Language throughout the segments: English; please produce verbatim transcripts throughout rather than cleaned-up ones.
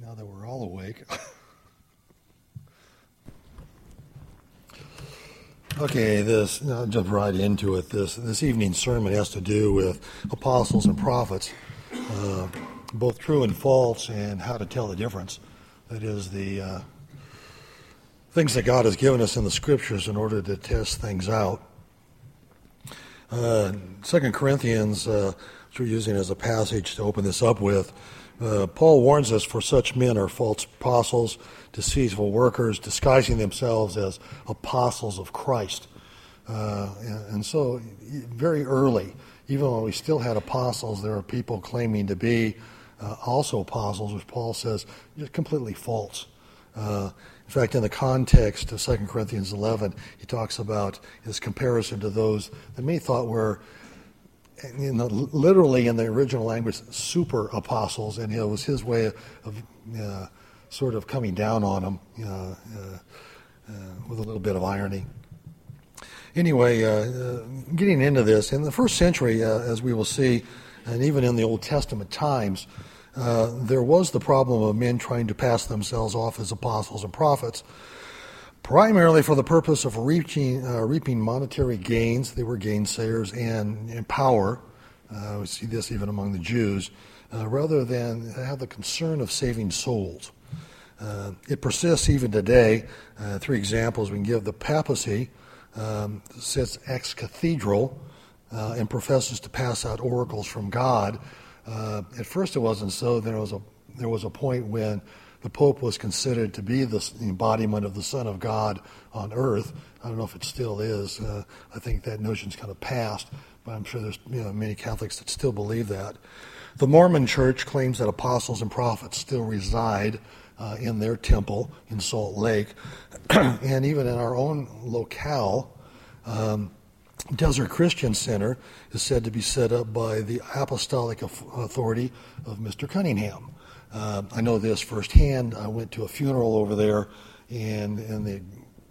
Now that we're all awake. Okay, this, I'll jump right into it. This this evening's sermon has to do with apostles and prophets, uh, both true and false, and how to tell the difference. That is, the uh, things that God has given us in the Scriptures in order to test things out. Uh, Second Corinthians, uh, which we're using as a passage to open this up with, uh, Paul warns us, for such men are false apostles, deceitful workers, disguising themselves as apostles of Christ. Uh, and, and so very early, even when we still had apostles, there are people claiming to be uh, also apostles, which Paul says is completely false. Uh, in fact, in the context of Second Corinthians eleven, he talks about his comparison to those that many thought were, in the, literally in the original language, super apostles, and it was his way of, of uh, sort of coming down on them uh, uh, uh, with a little bit of irony. Anyway, uh, uh, getting into this, in the first century, uh, as we will see, and even in the Old Testament times, uh, there was the problem of men trying to pass themselves off as apostles and prophets, primarily for the purpose of reaching, uh, reaping monetary gains. They were gainsayers, and, and power. Uh, we see this even among the Jews, uh, rather than have the concern of saving souls. Uh, it persists even today. Uh, three examples we can give. The papacy um, sits ex cathedral uh, and professes to pass out oracles from God. Uh, at first it wasn't so. Then there was a there was a point when the Pope was considered to be the embodiment of the Son of God on earth. I don't know if it still is. Uh, I think that notion's kind of passed, but I'm sure there's you know, many Catholics that still believe that. The Mormon Church claims that apostles and prophets still reside uh, in their temple in Salt Lake, and even in our own locale, um, Desert Christian Center is said to be set up by the apostolic authority of Mister Cunningham. Uh, I know this firsthand. I went to a funeral over there, and and the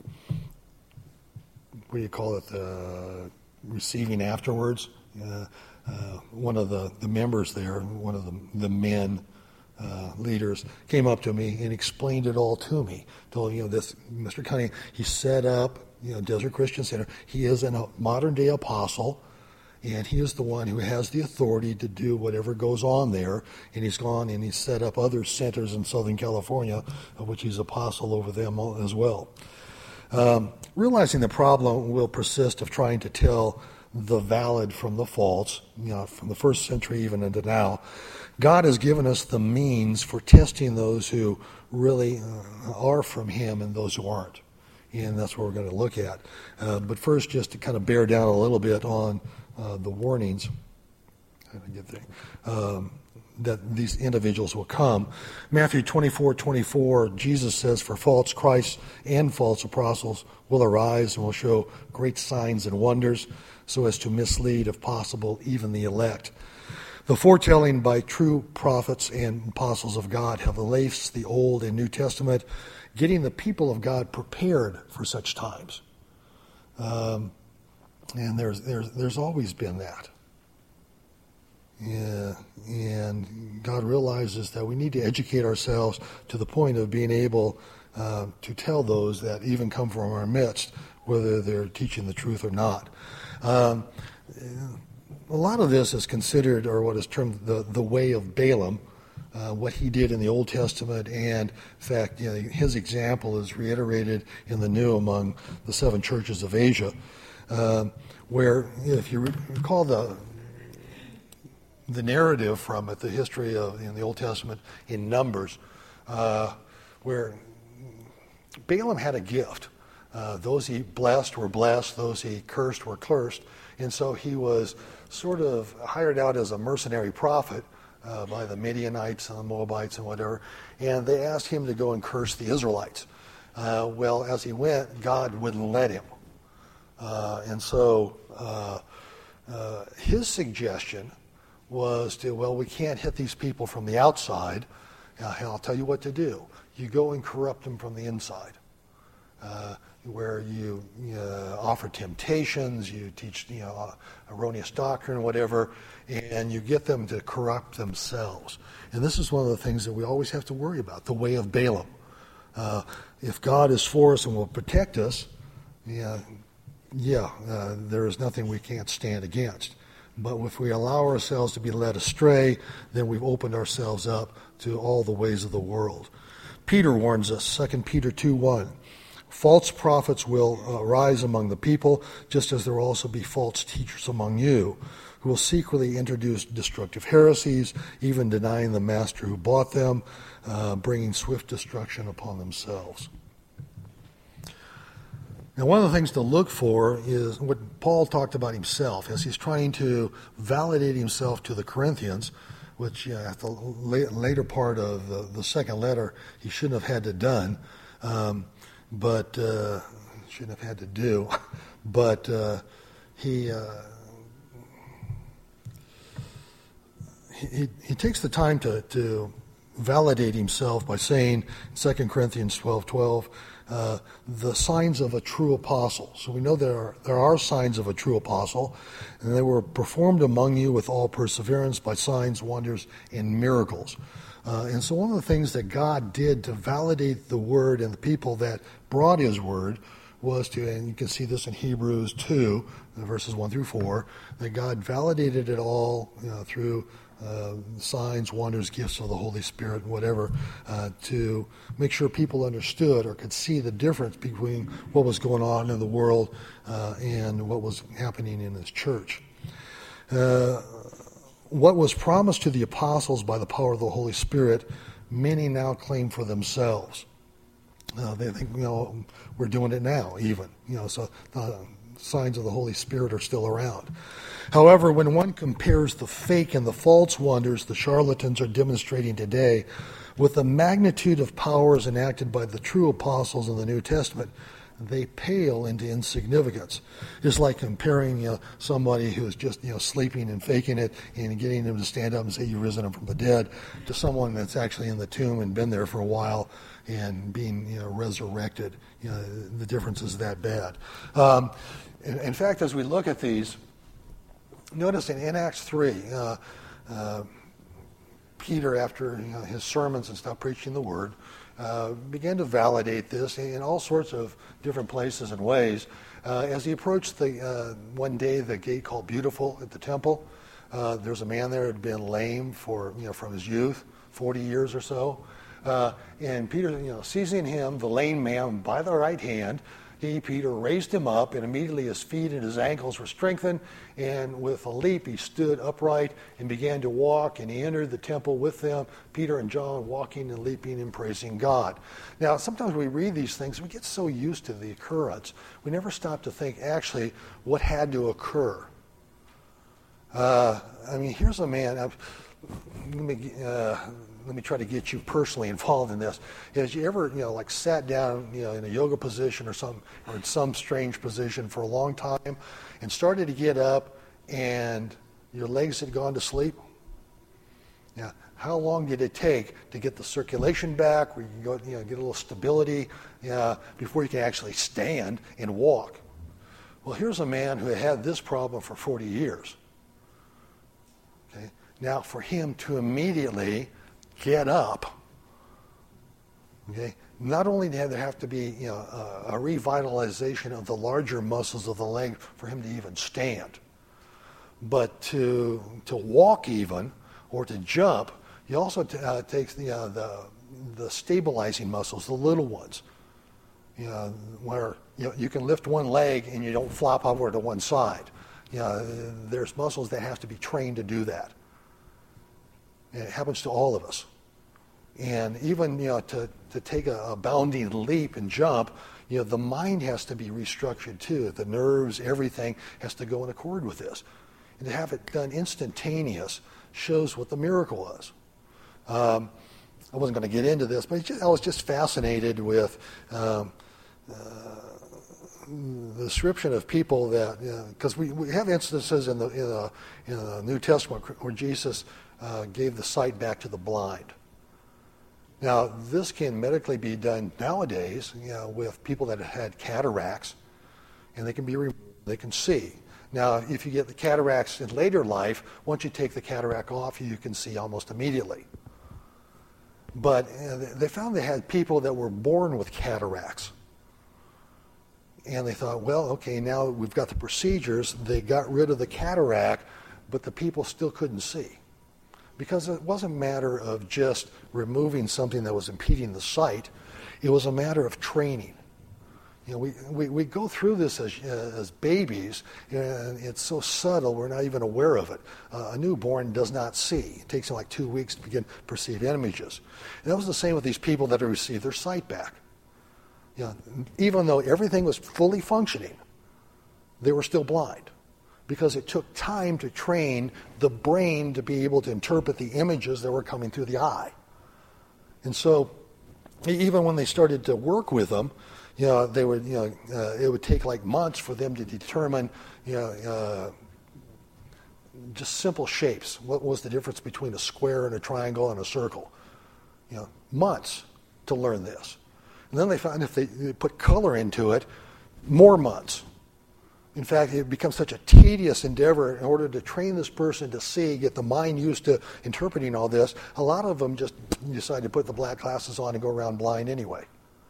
what do you call it? The receiving afterwards. Uh, uh, one of the, the members there, one of the the men uh, leaders, came up to me and explained it all to me. Told you know this Mister Cunningham. He set up you know Desert Christian Center. He is a modern day apostle. And he is the one who has the authority to do whatever goes on there. And he's gone and he's set up other centers in Southern California, of which he's apostle over them as well. Um, realizing the problem will persist of trying to tell the valid from the false, you know, from the first century even into now, God has given us the means for testing those who really uh, are from him and those who aren't. And that's what we're going to look at. Uh, but first, just to kind of bear down a little bit on Uh, the warnings how do I get there? Um, that these individuals will come. Matthew twenty-four twenty-four, Jesus says, for false Christs and false apostles will arise and will show great signs and wonders so as to mislead, if possible, even the elect. The foretelling by true prophets and apostles of God have laced the Old and New Testament, getting the people of God prepared for such times. Um, And there's there's there's always been that. Yeah, and God realizes that we need to educate ourselves to the point of being able uh, to tell those that even come from our midst whether they're teaching the truth or not. Um, a lot of this is considered, or what is termed, the, the way of Balaam, uh, what he did in the Old Testament, and in fact, you know, his example is reiterated in the New among the seven churches of Asia. Uh, where, if you recall the the narrative from it, the history of in the Old Testament in Numbers, uh, where Balaam had a gift. Uh, those he blessed were blessed; those he cursed were cursed. And so he was sort of hired out as a mercenary prophet uh, by the Midianites and the Moabites and whatever. And they asked him to go and curse the Israelites. Uh, well, as he went, God wouldn't let him. Uh, and so uh, uh, his suggestion was to, well, we can't hit these people from the outside. Uh, I'll tell you what to do. You go and corrupt them from the inside. uh, where you uh, offer temptations, you teach you know erroneous doctrine, whatever, and you get them to corrupt themselves. And this is one of the things that we always have to worry about, the way of Balaam. Uh, if God is for us and will protect us, yeah, yeah, uh, there is nothing we can't stand against. But if we allow ourselves to be led astray, then we've opened ourselves up to all the ways of the world. Peter warns us, Second Peter two one, false prophets will arise among the people, just as there will also be false teachers among you, who will secretly introduce destructive heresies, even denying the master who bought them, uh, bringing swift destruction upon themselves. Now, one of the things to look for is what Paul talked about himself as he's trying to validate himself to the Corinthians, which you know, at the la- later part of the, the second letter he shouldn't have had to done, um, but uh, shouldn't have had to do, but uh, he, uh, he he takes the time to to validate himself by saying in Second Corinthians twelve twelve. Uh, the signs of a true apostle. So we know there are, there are signs of a true apostle, and they were performed among you with all perseverance by signs, wonders, and miracles. Uh, and so one of the things that God did to validate the word and the people that brought his word was to, and you can see this in Hebrews two, verses one through four, that God validated it all you know, through Uh, signs, wonders, gifts of the Holy Spirit, whatever, uh, to make sure people understood or could see the difference between what was going on in the world uh, and what was happening in his church. Uh, what was promised to the apostles by the power of the Holy Spirit, many now claim for themselves. Uh, they think, you know, we're doing it now, even. You know, so uh, signs of the Holy Spirit are still around. However, when one compares the fake and the false wonders the charlatans are demonstrating today with the magnitude of powers enacted by the true apostles in the New Testament, they pale into insignificance. It's like comparing you know, somebody who's just you know sleeping and faking it and getting them to stand up and say you've risen from the dead to someone that's actually in the tomb and been there for a while and being you know resurrected. You know, the difference is that bad. Um, in, in fact, as we look at these, notice in, in Acts three, uh, uh, Peter, after you know, his sermons and stuff, preaching the word, uh, began to validate this in all sorts of different places and ways. Uh, as he approached the uh, one day the gate called Beautiful at the temple, uh, there's a man there who had been lame for you know from his youth, forty years or so, uh, and Peter, you know, seizing him, the lame man, by the right hand, he, Peter, raised him up, and immediately his feet and his ankles were strengthened, and with a leap he stood upright and began to walk, and he entered the temple with them, Peter and John, walking and leaping and praising God. Now, sometimes we read these things, we get so used to the occurrence, we never stop to think, actually, what had to occur. Uh, I mean, here's a man, I've, let me... Uh, Let me try to get you personally involved in this. Has you ever, you know, like sat down, you know, in a yoga position or some, or in some strange position for a long time, and started to get up, and your legs had gone to sleep? Now, how long did it take to get the circulation back, where you can go, you know, get a little stability, uh, before you can actually stand and walk? Well, here's a man who had had this problem for forty years. Okay, now for him to immediately get up. Okay. Not only did there have to be, you know, a, a revitalization of the larger muscles of the leg for him to even stand, but to to walk even or to jump, he also t- uh, takes the, uh, the the stabilizing muscles, the little ones. You know, where you know, you can lift one leg and you don't flop over to one side. You know, there's muscles that have to be trained to do that. It happens to all of us. And even, you know, to, to take a, a bounding leap and jump, you know, the mind has to be restructured too. The nerves, everything has to go in accord with this. And to have it done instantaneous shows what the miracle was. Um, I wasn't going to get into this, but just, I was just fascinated with um, uh, the description of people that, because you know, we, we have instances in the, in the, in the New Testament where Jesus Uh, gave the sight back to the blind. Now, this can medically be done nowadays, you know, with people that have had cataracts, and they can be removed, they can see. Now, if you get the cataracts in later life, once you take the cataract off, you can see almost immediately. But uh, they found they had people that were born with cataracts. And they thought, well, okay, now we've got the procedures, they got rid of the cataract, but the people still couldn't see. Because it wasn't a matter of just removing something that was impeding the sight. It was a matter of training. You know, we, we, we go through this as, uh, as babies, and it's so subtle we're not even aware of it. Uh, a newborn does not see. It takes them like two weeks to begin to perceive images. And that was the same with these people that had received their sight back. You know, even though everything was fully functioning, they were still blind. Because it took time to train the brain to be able to interpret the images that were coming through the eye. And so, even when they started to work with them, you know, they would, you know, uh, it would take like months for them to determine, you know, uh, just simple shapes. What was the difference between a square and a triangle and a circle? You know, months to learn this. And then they found if they, they put color into it, more months. In fact, it becomes such a tedious endeavor in order to train this person to see, get the mind used to interpreting all this. A lot of them just decide to put the black glasses on and go around blind anyway.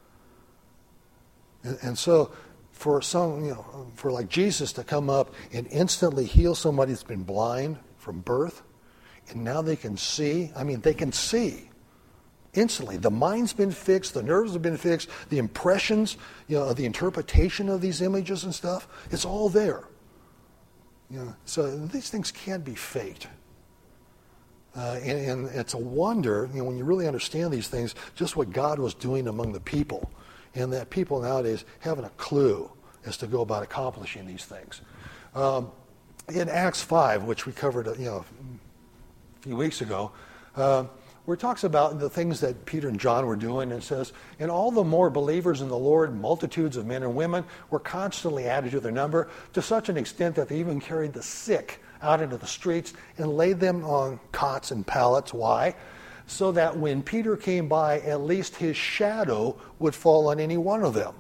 And, and so, for some, you know, for like Jesus to come up and instantly heal somebody that's been blind from birth, and now they can see. I mean, they can see. Instantly. The mind's been fixed, the nerves have been fixed, the impressions, you know, the interpretation of these images and stuff, it's all there. You know, so these things can't be faked. Uh, and, and it's a wonder, you know, when you really understand these things, just what God was doing among the people. And that people nowadays haven't a clue as to go about accomplishing these things. Um, in Acts five, which we covered, you know, a few weeks ago, uh, where it talks about the things that Peter and John were doing, and it says, and all the more believers in the Lord, multitudes of men and women, were constantly added to their number, to such an extent that they even carried the sick out into the streets and laid them on cots and pallets. Why? So that when Peter came by, at least his shadow would fall on any one of them.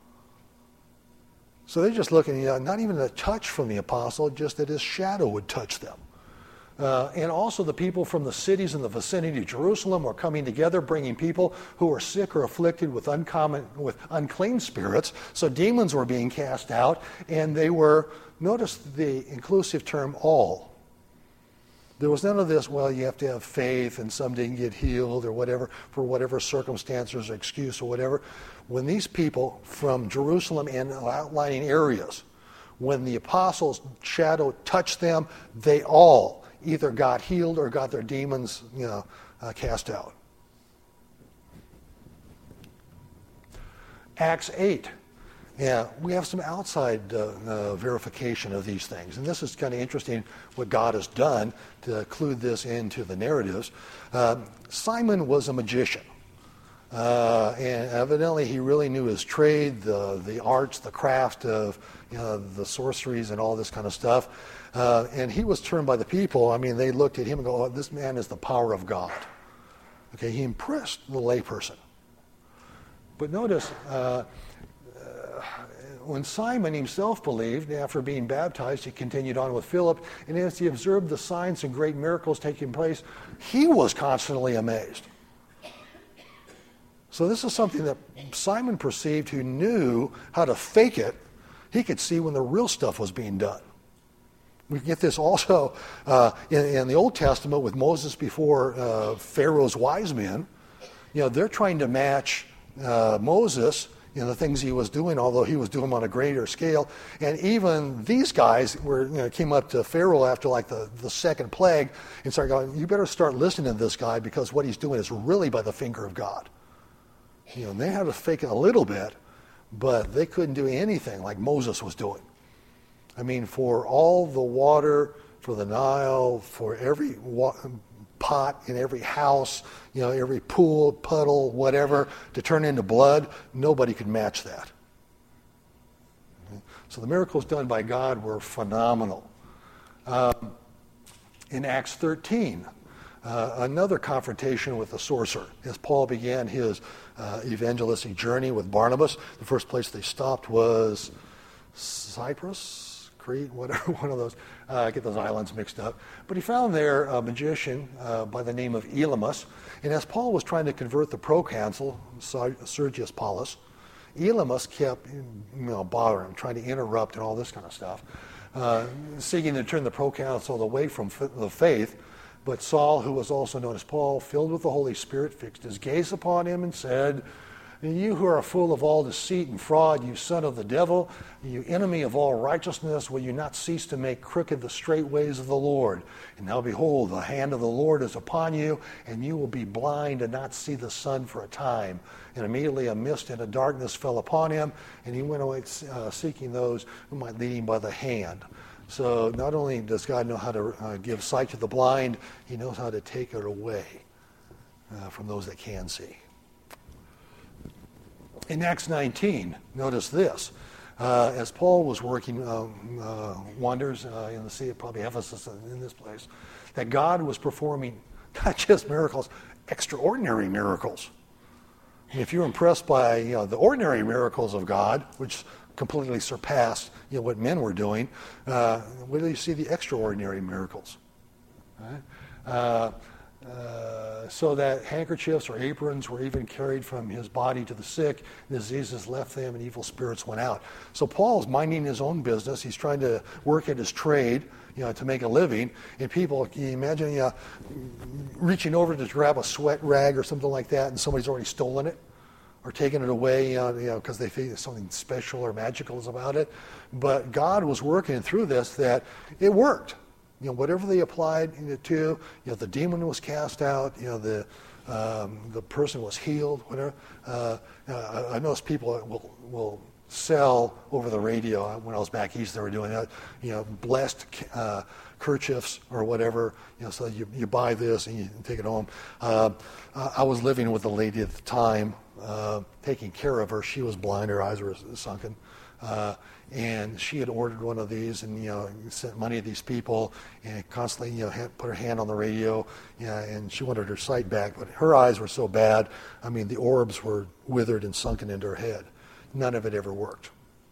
So they're just looking, you know, not even a touch from the apostle, just that his shadow would touch them. Uh, and also the people from the cities in the vicinity of Jerusalem were coming together, bringing people who were sick or afflicted with uncommon, with unclean spirits. So demons were being cast out, and they were, notice the inclusive term, all. There was none of this, well, you have to have faith and some didn't get healed or whatever, for whatever circumstances or excuse or whatever. When these people from Jerusalem and outlying areas, when the apostles' shadow touched them, they all either got healed or got their demons, you know, uh, cast out. Acts eight. Yeah, we have some outside uh, uh, verification of these things. And this is kind of interesting what God has done to include this into the narratives. Uh, Simon was a magician. Uh, and evidently he really knew his trade, the, the arts, the craft of, you know, the sorceries and all this kind of stuff. Uh, and he was turned by the people. I mean, they looked at him and go, oh, this man is the power of God. Okay, he impressed the layperson. But notice, uh, uh, when Simon himself believed, after being baptized, he continued on with Philip, and as he observed the signs and great miracles taking place, he was constantly amazed. So this is something that Simon perceived, who knew how to fake it. He could see when the real stuff was being done. We get this also uh, in, in the Old Testament with Moses before uh, Pharaoh's wise men. You know, they're trying to match uh, Moses in the things he was doing, although he was doing them on a greater scale. And even these guys were, you know, came up to Pharaoh after like the, the second plague and started going, you better start listening to this guy because what he's doing is really by the finger of God. You know, they had to fake it a little bit, but they couldn't do anything like Moses was doing. I mean, for all the water, for the Nile, for every wa- pot in every house, you know, every pool, puddle, whatever, to turn into blood, nobody could match that. So the miracles done by God were phenomenal. Um, in Acts thirteen, Uh, another confrontation with the sorcerer. As Paul began his uh, evangelistic journey with Barnabas, the first place they stopped was Cyprus, Crete, whatever, one of those. Uh, I get those islands mixed up. But he found there a magician uh, by the name of Elymas. And as Paul was trying to convert the proconsul, Sergius Paulus, Elymas kept you know, bothering, trying to interrupt and all this kind of stuff, uh, seeking to turn the proconsul away from f- the faith. But Saul, who was also known as Paul, filled with the Holy Spirit, fixed his gaze upon him and said, "You who are full of all deceit and fraud, you son of the devil, you enemy of all righteousness, will you not cease to make crooked the straight ways of the Lord? And now behold, the hand of the Lord is upon you, and you will be blind and not see the sun for a time." And immediately a mist and a darkness fell upon him, and he went away uh, seeking those who might lead him by the hand. So not only does God know how to uh, give sight to the blind, he knows how to take it away uh, from those that can see. In Acts nineteen, notice this. Uh, as Paul was working um, uh, wonders uh, in the sea, probably Ephesus in this place, that God was performing not just miracles, extraordinary miracles. And if you're impressed by you know, the ordinary miracles of God, which completely surpassed you know, what men were doing, uh, where do you see the extraordinary miracles? Right? Uh, uh, so that handkerchiefs or aprons were even carried from his body to the sick, diseases left them, and evil spirits went out. So Paul's minding his own business. He's trying to work at his trade, you know, to make a living. And people, can you imagine, you know, reaching over to grab a sweat rag or something like that, and somebody's already stolen it or taken it away, uh, you know, because they think there's something special or magical is about it. But God was working through this that it worked. You know, whatever they applied it to, you know, the demon was cast out, you know, the um, the person was healed, whatever. Uh, uh, I notice people will will sell over the radio. When I was back east, they were doing that. You know, blessed uh, kerchiefs or whatever. You know, so you you buy this and you take it home. Uh, I was living with a lady at the time, uh, taking care of her. She was blind; her eyes were sunken. Uh, and she had ordered one of these, and you know, sent money to these people, and constantly, you know, had, put her hand on the radio, you know, and she wanted her sight back, but her eyes were so bad. I mean, the orbs were withered and sunken into her head. None of it ever worked.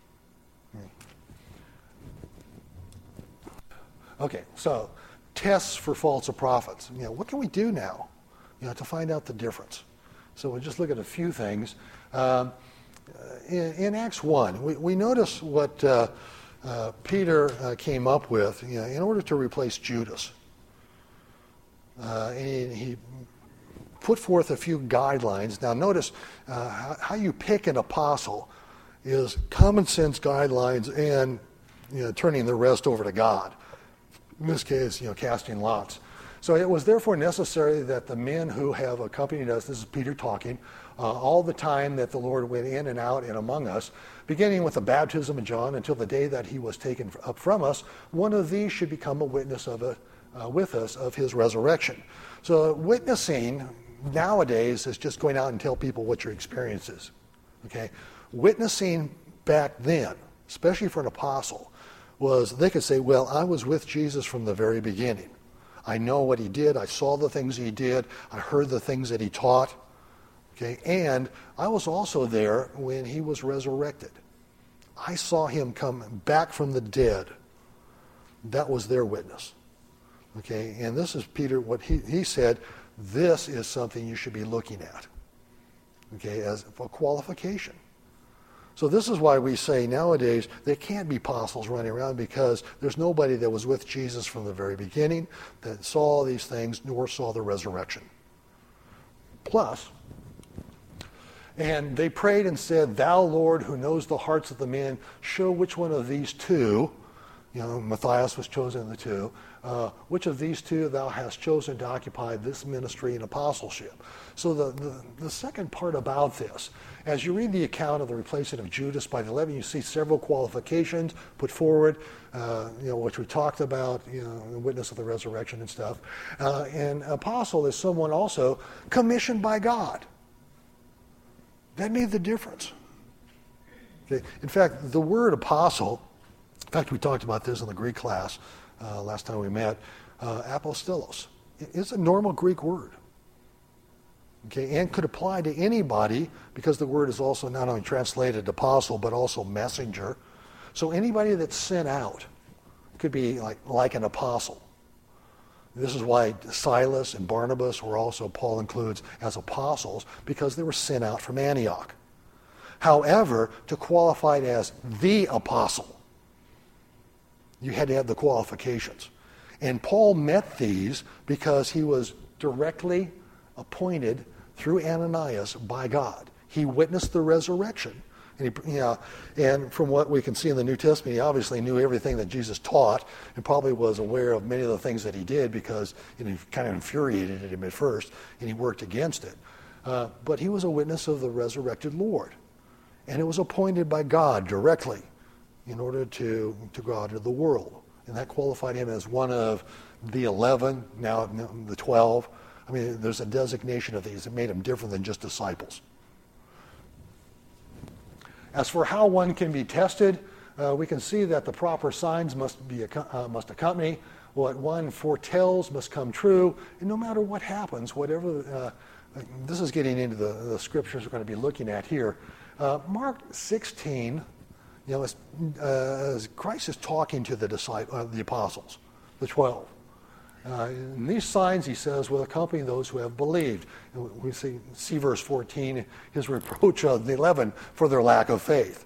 Okay, so tests for false prophets. You know, what can we do now, you know, to find out the difference? So we'll just look at a few things. Um, In, in Acts one, we, we notice what uh, uh, Peter uh, came up with you know, in order to replace Judas. Uh, and he, he put forth a few guidelines. Now notice uh, how, how you pick an apostle is common sense guidelines and you know, turning the rest over to God. In this case, you know, casting lots. So it was therefore necessary that the men who have accompanied us, this is Peter talking, uh, all the time that the Lord went in and out and among us, beginning with the baptism of John until the day that he was taken up from us, one of these should become a witness of a, uh, with us of his resurrection. So witnessing nowadays is just going out and tell people what your experience is. Okay? Witnessing back then, especially for an apostle, was they could say, well, I was with Jesus from the very beginning. I know what he did. I saw the things he did. I heard the things that he taught. Okay, and I was also there when he was resurrected. I saw him come back from the dead. That was their witness. Okay, and this is Peter, what he, he said, this is something you should be looking at. Okay, as a qualification. So this is why we say nowadays there can't be apostles running around because there's nobody that was with Jesus from the very beginning that saw all these things nor saw the resurrection. Plus, and they prayed and said, Thou, Lord, who knows the hearts of the men, show which one of these two, you know, Matthias was chosen in the two, uh, which of these two thou hast chosen to occupy this ministry and apostleship. So the, the, the second part about this, as you read the account of the replacement of Judas by the eleven, you see several qualifications put forward, uh, you know, which we talked about, you know, the witness of the resurrection and stuff. Uh, and apostle is someone also commissioned by God. That made the difference. Okay. In fact, the word apostle, in fact, we talked about this in the Greek class uh, last time we met, uh, apostolos. It's a normal Greek word. Okay, and could apply to anybody because the word is also not only translated apostle but also messenger. So anybody that's sent out could be like, like an apostle. This is why Silas and Barnabas were also, Paul includes as apostles, because they were sent out from Antioch. However, to qualify it as the apostle, you had to have the qualifications. And Paul met these because he was directly appointed through Ananias by God. He witnessed the resurrection. And, he, you know, and from what we can see in the New Testament, he obviously knew everything that Jesus taught and probably was aware of many of the things that he did because it kind of infuriated him at first, and he worked against it. Uh, but he was a witness of the resurrected Lord. And it was appointed by God directly in order to, to go out into the world. And that qualified him as one of the eleven, now the twelve. I mean, there's a designation of these that made him different than just disciples. As for how one can be tested, uh, we can see that the proper signs must be uh, must accompany. What one foretells must come true. And no matter what happens, whatever, uh, this is getting into the, the scriptures we're going to be looking at here. Uh, Mark sixteen, you know, as, uh, as Christ is talking to the disciples, uh, the apostles, the twelve. Uh, and these signs, he says, will accompany those who have believed. And we see, see verse fourteen, his reproach of the eleven for their lack of faith.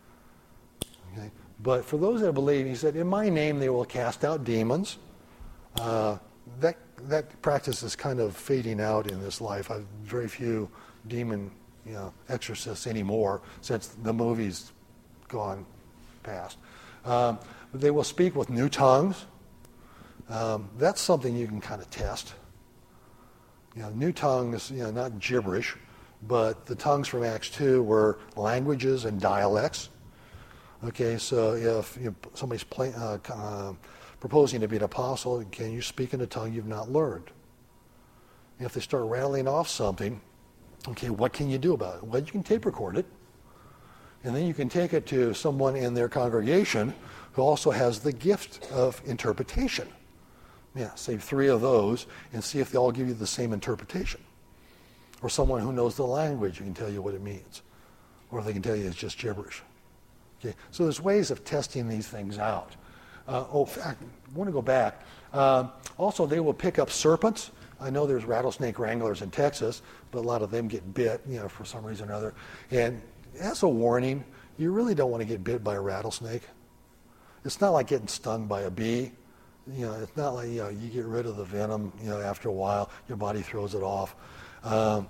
Okay? But for those that believe, he said, in my name they will cast out demons. Uh, that that practice is kind of fading out in this life. I've very few demon you know, exorcists anymore since the movie's gone past. Um, they will speak with new tongues. Um, that's something you can kind of test. You know, new tongues, you know, not gibberish, but the tongues from Acts two were languages and dialects. Okay, so if you know, somebody's play, uh, uh, proposing to be an apostle, can you speak in a tongue you've not learned? And if they start rattling off something, okay, what can you do about it? Well, you can tape record it, and then you can take it to someone in their congregation who also has the gift of interpretation. Yeah, say three of those and see if they all give you the same interpretation. Or someone who knows the language who can tell you what it means. Or they can tell you it's just gibberish. Okay, so there's ways of testing these things out. Uh, oh, in fact, I want to go back. Uh, also, they will pick up serpents. I know there's rattlesnake wranglers in Texas, but a lot of them get bit, you know, for some reason or other. And as a warning, you really don't want to get bit by a rattlesnake. It's not like getting stung by a bee. You know, it's not like, you know, you get rid of the venom, you know, after a while, your body throws it off. Um,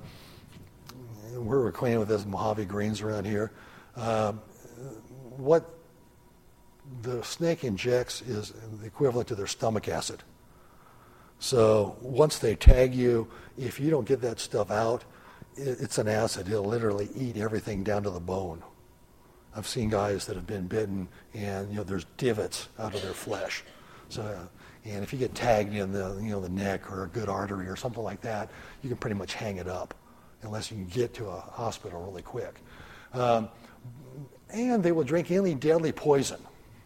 we're acquainted with this Mojave greens around here. Um, what the snake injects is the equivalent to their stomach acid. So once they tag you, if you don't get that stuff out, it, it's an acid. It'll literally eat everything down to the bone. I've seen guys that have been bitten, and you know, there's divots out of their flesh. So, uh, and if you get tagged in the you know the neck or a good artery or something like that, you can pretty much hang it up, unless you can get to a hospital really quick. Um, and they will drink any deadly poison.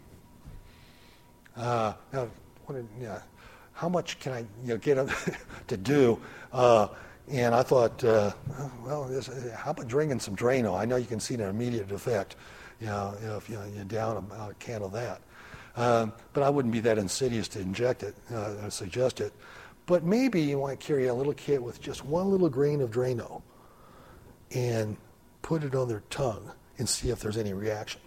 Uh, now, what, you know, how much can I you know, get them to do? Uh, and I thought, uh, well, this, how about drinking some Drano? I know you can see an immediate effect, you know, if you know, you down a, a can of that. Um, but I wouldn't be that insidious to inject it, uh, suggest it. But maybe you want to carry a little kit with just one little grain of Drano and put it on their tongue and see if there's any reaction.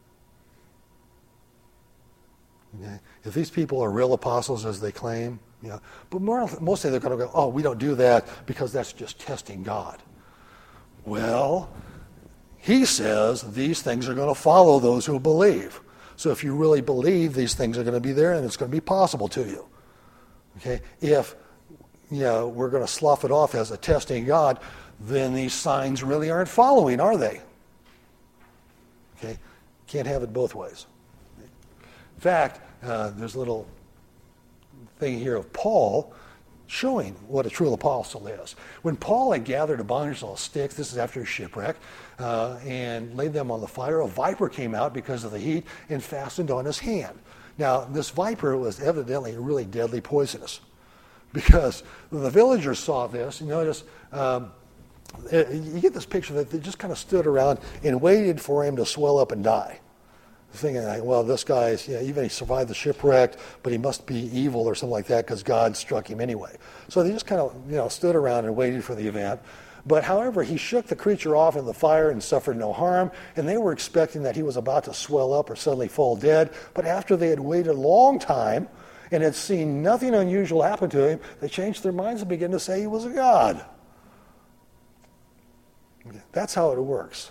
Okay? If these people are real apostles as they claim, you know, but more, mostly they're going to go, oh, we don't do that because that's just testing God. Well, he says these things are going to follow those who believe. So if you really believe these things are going to be there, and it's going to be possible to you. Okay? If you know, we're going to slough it off as a testing God, then these signs really aren't following, are they? Okay? Can't have it both ways. In fact, uh, there's a little thing here of Paul showing what a true apostle is. When Paul had gathered a bunch of sticks, this is after his shipwreck, uh, and laid them on the fire, a viper came out because of the heat and fastened on his hand. Now, this viper was evidently really deadly poisonous. because the villagers saw this. You notice, um, you get this picture that they just kind of stood around and waited for him to swell up and die. Thinking, like, well, this guy's, you know, even he survived the shipwreck, but he must be evil or something like that because God struck him anyway. So they just kind of, you know, stood around and waited for the event. But however, he shook the creature off in the fire and suffered no harm, and they were expecting that he was about to swell up or suddenly fall dead. But after they had waited a long time and had seen nothing unusual happen to him, they changed their minds and began to say he was a god. That's how it works.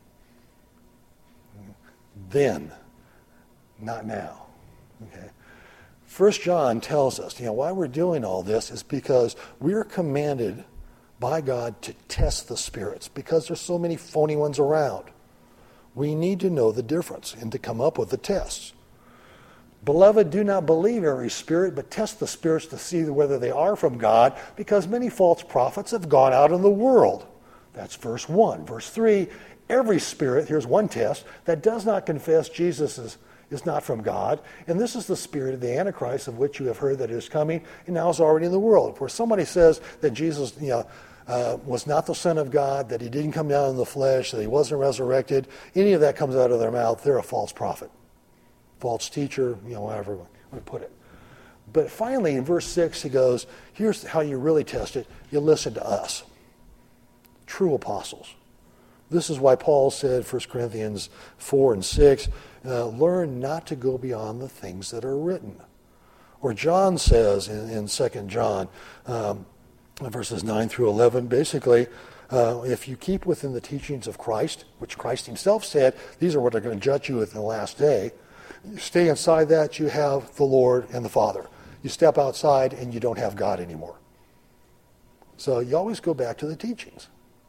Then, not now. Okay. First John tells us, you know, why we're doing all this is because we're commanded by God to test the spirits because there's so many phony ones around. We need to know the difference and to come up with the tests. Beloved, do not believe every spirit, but test the spirits to see whether they are from God, because many false prophets have gone out in the world. That's verse one. Verse three, every spirit, here's one test, that does not confess Jesus is, is not from God, and this is the spirit of the Antichrist, of which you have heard that it is coming, and now is already in the world. Where somebody says that Jesus, you know, uh, was not the Son of God, that he didn't come down in the flesh, that he wasn't resurrected, any of that comes out of their mouth, they're a false prophet, false teacher, you know, however you want to put it. But finally, in verse six, he goes, here's how you really test it. You listen to us, true apostles. This is why Paul said, First Corinthians four and six, uh, learn not to go beyond the things that are written. Or John says in, in Second John, um, verses nine through eleven, basically, uh, if you keep within the teachings of Christ, which Christ himself said, these are what are going to judge you in the last day, you stay inside that, you have the Lord and the Father. You step outside and you don't have God anymore. So you always go back to the teachings.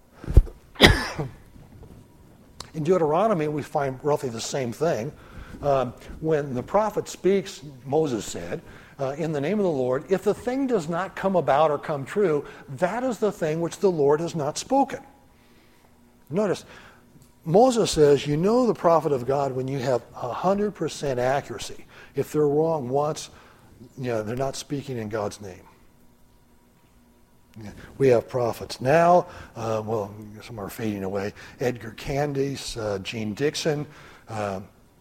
In Deuteronomy, we find roughly the same thing. Um, when the prophet speaks, Moses said, uh, in the name of the Lord, if the thing does not come about or come true, that is the thing which the Lord has not spoken. Notice, Moses says, you know the prophet of God when you have one hundred percent accuracy. If they're wrong once, you know, they're not speaking in God's name. We have prophets now, uh, well, some are fading away. Edgar Candice, uh, Gene Dixon, uh,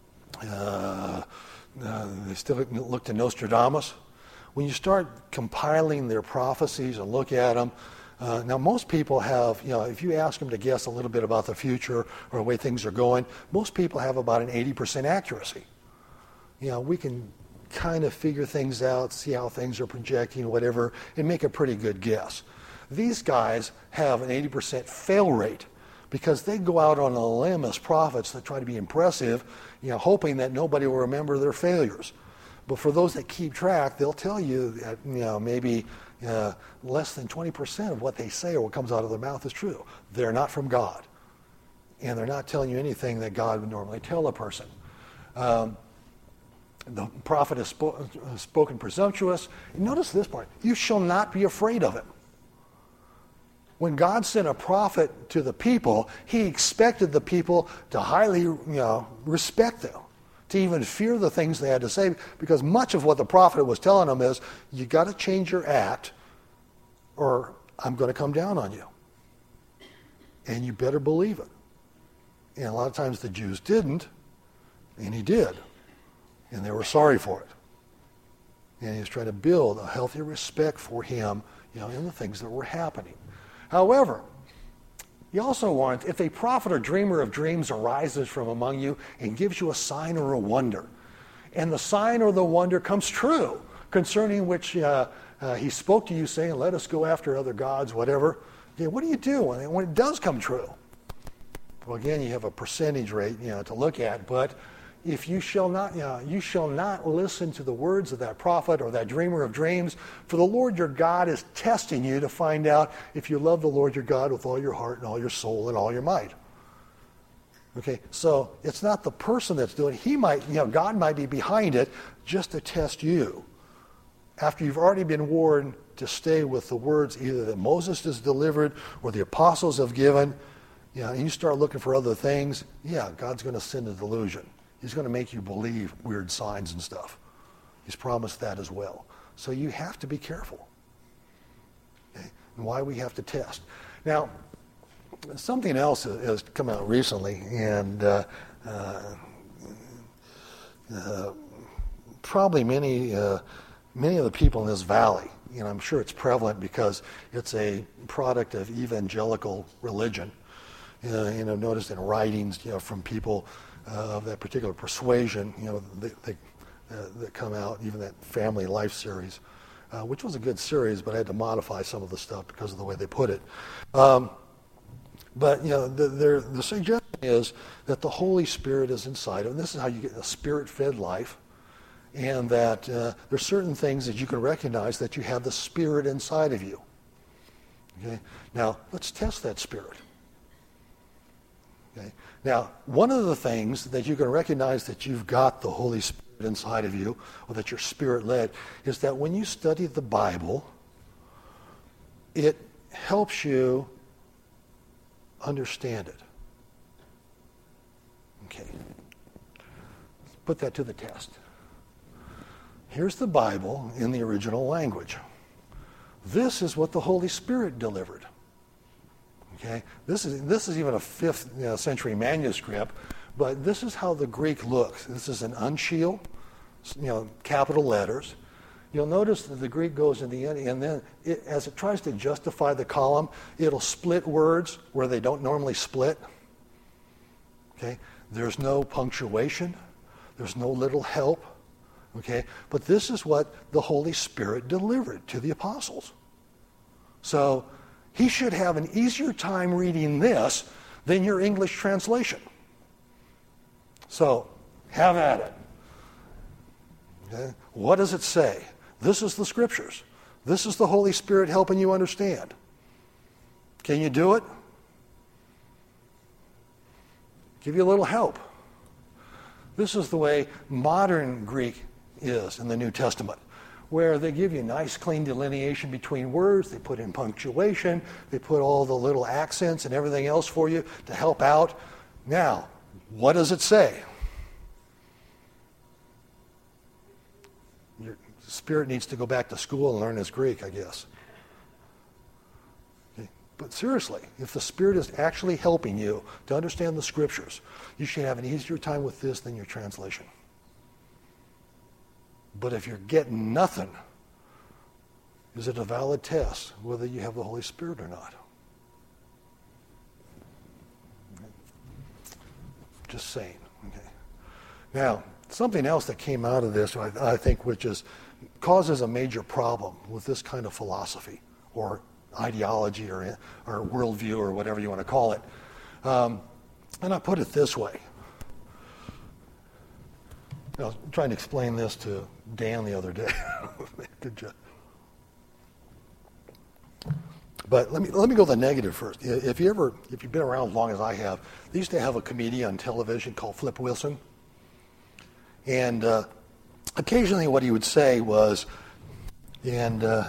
uh, uh, they still look to Nostradamus. When you start compiling their prophecies and look at them, uh, now most people have, you know, if you ask them to guess a little bit about the future or the way things are going, most people have about an eighty percent accuracy. You know, we can kind of figure things out, see how things are projecting, whatever, and make a pretty good guess. These guys have an eighty percent fail rate because they go out on a limb as prophets that try to be impressive, you know, hoping that nobody will remember their failures. But for those that keep track, they'll tell you that, you know, maybe uh, less than twenty percent of what they say or what comes out of their mouth is true. They're not from God. And they're not telling you anything that God would normally tell a person. Um, The prophet has spo- spoken presumptuous. Notice this part. You shall not be afraid of him. When God sent a prophet to the people, he expected the people to highly, you know, respect them, to even fear the things they had to say, because much of what the prophet was telling them is, you got to change your act or I'm going to come down on you. And you better believe it. And a lot of times the Jews didn't, and he did. And they were sorry for it. And he was trying to build a healthy respect for him, you know, in the things that were happening. However, he also warns, if a prophet or dreamer of dreams arises from among you and gives you a sign or a wonder, and the sign or the wonder comes true, concerning which uh, uh, he spoke to you, saying, let us go after other gods, whatever, okay, what do you do when it, when it does come true? Well, again, you have a percentage rate, you know, to look at, but if you shall not, you know, you shall not listen to the words of that prophet or that dreamer of dreams, for the Lord your God is testing you to find out if you love the Lord your God with all your heart and all your soul and all your might. Okay, so it's not the person that's doing it. He might, you know, God might be behind it just to test you. After you've already been warned to stay with the words either that Moses has delivered or the apostles have given, you know, and you start looking for other things, yeah, God's going to send a delusion. He's going to make you believe weird signs and stuff. He's promised that as well. So you have to be careful. Okay? And why we have to test. Now, something else has come out recently, and uh, uh, uh, probably many uh, many of the people in this valley, and I'm sure it's prevalent because it's a product of evangelical religion. Uh, you know, noticed in writings, you know, from people uh, of that particular persuasion, you know, they, they, uh, that come out, even that Family Life series, uh, which was a good series, but I had to modify some of the stuff because of the way they put it. Um, But, you know, the, the, the suggestion is that the Holy Spirit is inside of, and this is how you get a spirit-fed life, and that uh, there's certain things that you can recognize that you have the Spirit inside of you. Okay? Now, let's test that Spirit. Okay? Now, one of the things that you can recognize that you've got the Holy Spirit inside of you, or that you're Spirit-led, is that when you study the Bible, it helps you understand it. Okay. Let's put that to the test. Here's the Bible in the original language. This is what the Holy Spirit delivered. Okay. This is this is even a fifth you know, century manuscript, but this is how the Greek looks. This is an uncial, you know, capital letters. You'll notice that the Greek goes in the end, and then it, as it tries to justify the column, it'll split words where they don't normally split. Okay? There's no punctuation. There's no little help. Okay? But this is what the Holy Spirit delivered to the apostles. So he should have an easier time reading this than your English translation. So, have at it. Okay? What does it say? This is the Scriptures. This is the Holy Spirit helping you understand. Can you do it? Give you a little help. This is the way modern Greek is in the New Testament, where they give you nice, clean delineation between words. They put in punctuation. They put all the little accents and everything else for you to help out. Now, what does it say? Your Spirit needs to go back to school and learn his Greek, I guess. Okay. But seriously, if the Spirit is actually helping you to understand the Scriptures, you should have an easier time with this than your translation. But if you're getting nothing, is it a valid test whether you have the Holy Spirit or not? Okay. Just saying. Okay. Now, something else that came out of this, I, I think, which is causes a major problem with this kind of philosophy or ideology or, or worldview or whatever you want to call it. Um, and I put it this way. I was trying to explain this to Dan the other day. Good job. But let me let me go the negative first. If you ever, if you've been around as long as I have, they used to have a comedian on television called Flip Wilson. And uh, occasionally what he would say was, and uh,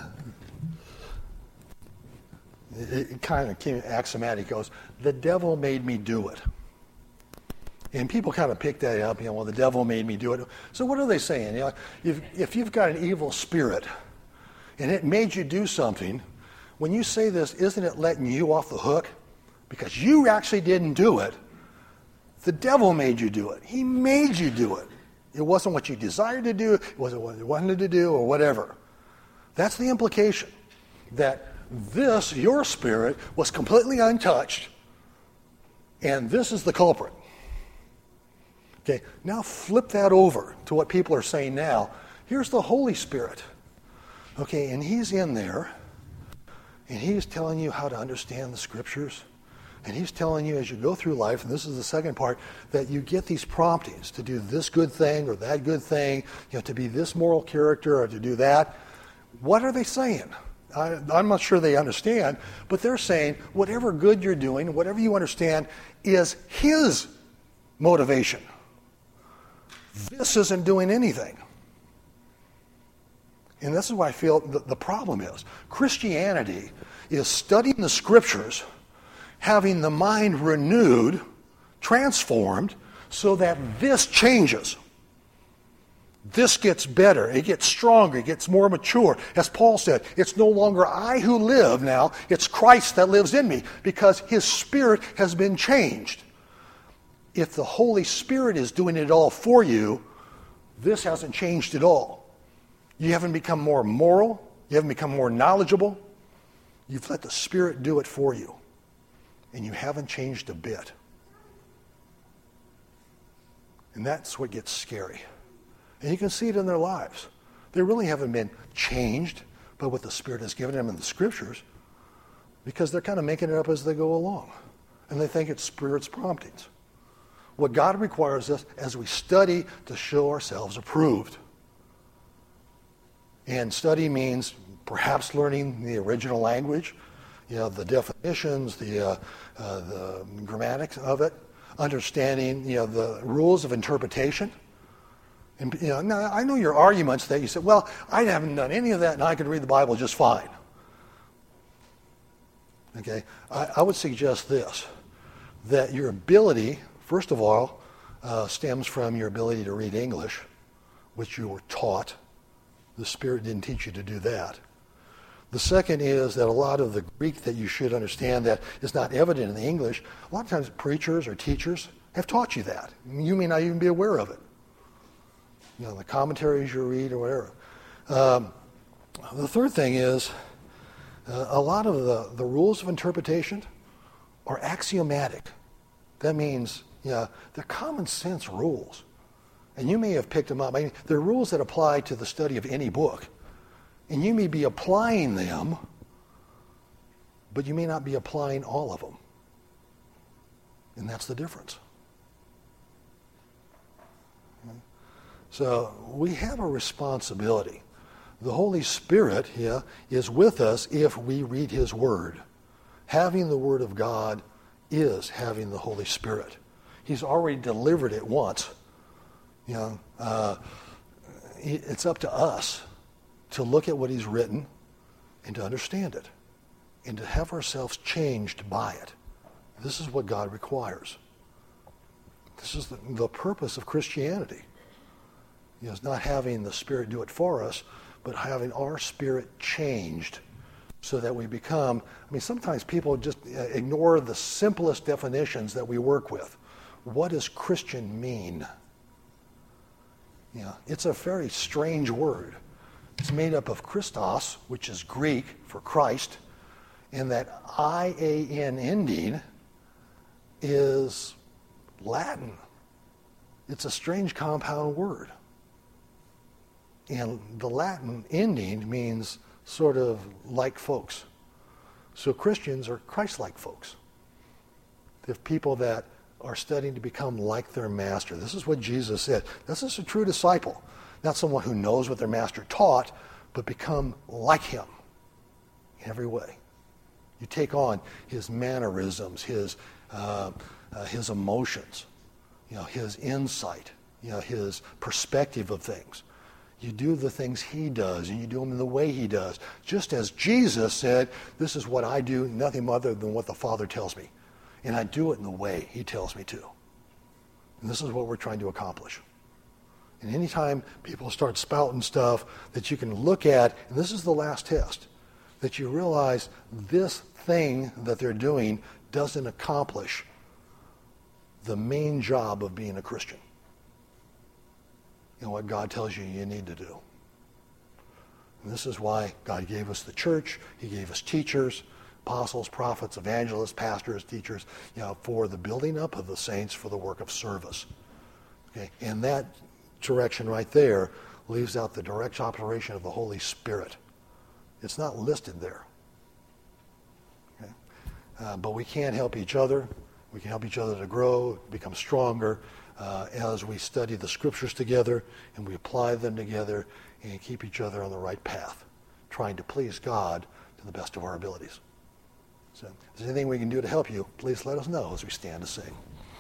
it, it kind of came axiomatic, he goes, "The devil made me do it." And people kind of pick that up, you know, well, the devil made me do it. So what are they saying? You know, if, if you've got an evil spirit and it made you do something, when you say this, isn't it letting you off the hook? Because you actually didn't do it. The devil made you do it. He made you do it. It wasn't what you desired to do. It wasn't what you wanted to do or whatever. That's the implication. That this, your spirit, was completely untouched, and this is the culprit. Okay, now flip that over to what people are saying now. Here's the Holy Spirit. Okay, and he's in there, and he's telling you how to understand the Scriptures. And he's telling you as you go through life, and this is the second part, that you get these promptings to do this good thing or that good thing, you know, to be this moral character or to do that. What are they saying? I, I'm not sure they understand, but they're saying whatever good you're doing, whatever you understand, is his motivation. This isn't doing anything. And this is what I feel the, the problem is. Christianity is studying the Scriptures, having the mind renewed, transformed, so that this changes. this gets better. It gets stronger. It gets more mature. As Paul said, it's no longer I who live now. It's Christ that lives in me because his Spirit has been changed. If the Holy Spirit is doing it all for you, this hasn't changed at all. You haven't become more moral. You haven't become more knowledgeable. You've let the Spirit do it for you. And you haven't changed a bit. And that's what gets scary. And you can see it in their lives. They really haven't been changed by what the Spirit has given them in the Scriptures because they're kind of making it up as they go along. And they think it's Spirit's promptings. What God requires us as we study to show ourselves approved. And study means perhaps learning the original language, you know, the definitions, the, uh, uh, the grammatics of it, understanding, you know, the rules of interpretation. And, you know, now I know your arguments that you said, well, I haven't done any of that and I can read the Bible just fine. Okay, I, I would suggest this, that your ability, first of all, uh, stems from your ability to read English, which you were taught. The Spirit didn't teach you to do that. The second is that a lot of the Greek that you should understand that is not evident in the English, a lot of times preachers or teachers have taught you that. You may not even be aware of it. You know, the commentaries you read or whatever. Um, the third thing is uh, a lot of the, the rules of interpretation are axiomatic. That means, you know, they're common sense rules. And you may have picked them up. I mean, they're rules that apply to the study of any book. And you may be applying them, but you may not be applying all of them. And that's the difference. So we have a responsibility. The Holy Spirit yeah, is with us if we read his Word. Having the Word of God is having the Holy Spirit. He's already delivered it once. You know, uh, it's up to us to look at what he's written and to understand it and to have ourselves changed by it. This is what God requires. This is the, the purpose of Christianity. You know, it's not having the Spirit do it for us, but having our spirit changed so that we become, I mean, sometimes people just ignore the simplest definitions that we work with. What does Christian mean? You know, it's a very strange word. It's made up of Christos, which is Greek for Christ, and that I A N ending is Latin. It's a strange compound word. And the Latin ending means sort of like folks. So Christians are Christ-like folks. They're people that are studying to become like their master. This is what Jesus said. This is a true disciple. Not someone who knows what their master taught, but become like him in every way. You take on his mannerisms, his uh, uh, his emotions, you know, his insight, you know, his perspective of things. You do the things he does, and you do them in the way he does. Just as Jesus said, this is what I do, nothing other than what the Father tells me. And I do it in the way he tells me to. And this is what we're trying to accomplish. And anytime people start spouting stuff that you can look at, and this is the last test, that you realize this thing that they're doing doesn't accomplish the main job of being a Christian. And what God tells you you need to do. And this is why God gave us the church. He gave us teachers, apostles, prophets, evangelists, pastors, teachers, you know, for the building up of the saints for the work of service. Okay? And that direction right there leaves out the direct operation of the Holy Spirit. It's not listed there. Okay? Uh, but we can help each other. We can help each other to grow, become stronger, uh, as we study the Scriptures together and we apply them together and keep each other on the right path, trying to please God to the best of our abilities. So if there's anything we can do to help you, please let us know as we stand to sing.